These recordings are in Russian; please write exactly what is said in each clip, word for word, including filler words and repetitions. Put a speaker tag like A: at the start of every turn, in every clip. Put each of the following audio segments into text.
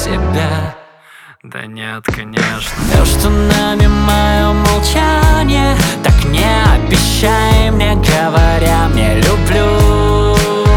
A: себя.
B: Да нет, конечно.
A: Между нами мое молчание, так не обещай мне, говоря мне люблю.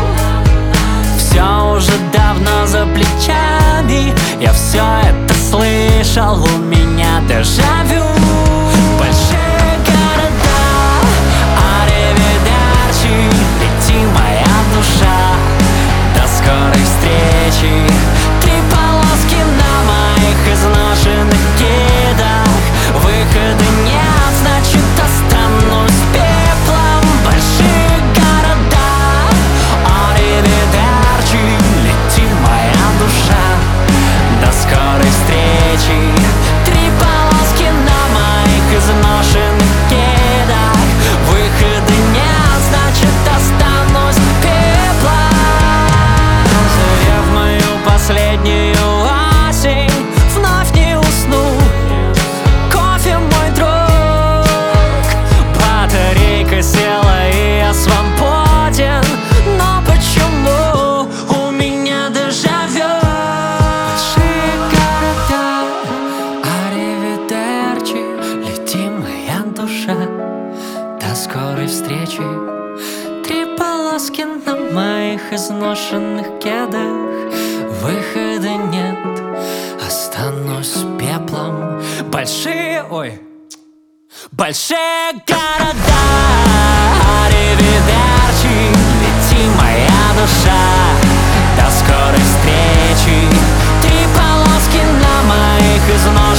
A: Все уже давно за плечами, я все это слышал, у меня дежавю. Большие города, аривидерчи, лети, моя душа, до скорой встречи. Три полоски на моих изношенных кедах, выхода нет, значит останусь пеплом. Большие города, аривидерчи, лети, моя душа, до скорой встречи. Три полоски на моих изношенных кедах, выхода нет, значит останусь пеплом. Завев мою последнюю осень, вновь не усну. Кофе мой друг, батарейка села и я свободен. Но почему у меня дежавю? Большие города, аривидерчи, лети, моя душа, до скорой встречи. Три полоски на моих изношенных кедах, выхода нет, останусь пеплом. Большие, ой, большие города, аривидерчи, лети, моя душа, до скорой встречи. Три полоски на моих изношенных